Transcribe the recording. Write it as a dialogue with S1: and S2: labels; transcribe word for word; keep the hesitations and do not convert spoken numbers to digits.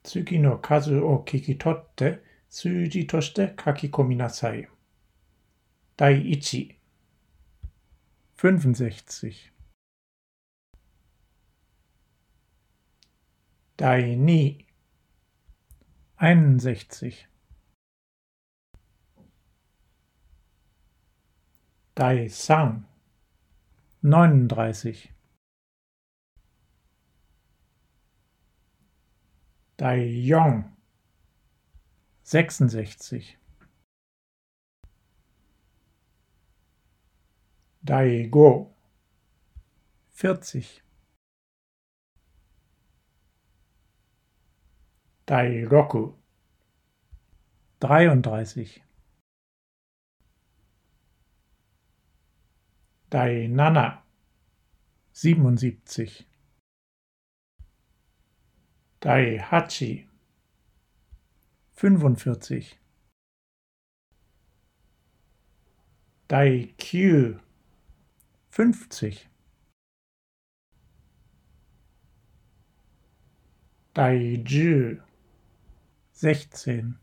S1: Tsugi no kazu o kikitotte suuji toshite kakikominasai. Dai ichi. fünfundsechzig. Dai ni. einundsechzig. Dai san. neununddreißig. Dai yong. sechsundsechzig. Dai go. vierzig. Dai roku. dreiunddreißig. Dai nana. siebenundsiebzig. Dai hachi. fünfundvierzig. Dai kyu. fünfzig. Dai ju. sechzehn.